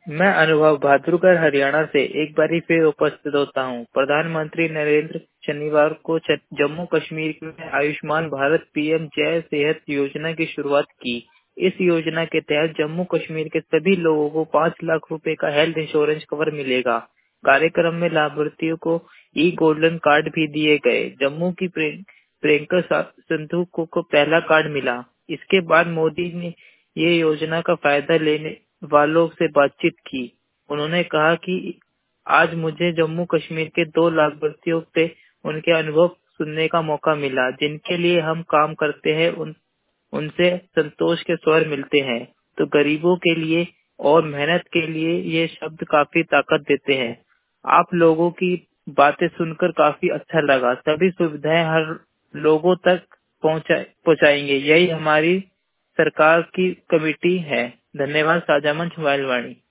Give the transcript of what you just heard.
मैं अनुभव भाद्रकर हरियाणा से एक बारी फिर उपस्थित होता हूँ। प्रधानमंत्री नरेंद्र शनिवार को जम्मू कश्मीर में आयुष्मान भारत पीएम जय सेहत योजना की शुरुआत की। इस योजना के तहत जम्मू कश्मीर के सभी लोगों को 5 लाख रुपए का हेल्थ इंश्योरेंस कवर मिलेगा। कार्यक्रम में लाभार्थियों को ई गोल्डन कार्ड भी दिए गए। जम्मू की प्रियंका संधू को पहला कार्ड मिला। इसके बाद मोदी ने ये योजना का फायदा लेने वालों से बातचीत की। उन्होंने कहा कि आज मुझे जम्मू कश्मीर के 2 लाभार्थियों से उनके अनुभव सुनने का मौका मिला। जिनके लिए हम काम करते हैं उनसे संतोष के स्वर मिलते हैं। तो गरीबों के लिए और मेहनत के लिए ये शब्द काफी ताकत देते हैं। आप लोगों की बातें सुनकर काफी अच्छा लगा। सभी सुविधाएं हर लोगों तक पहुंचाएंगे। यही हमारी सरकार की कमिटी है। धन्यवाद। साझा मंच मोबाइल वाणी।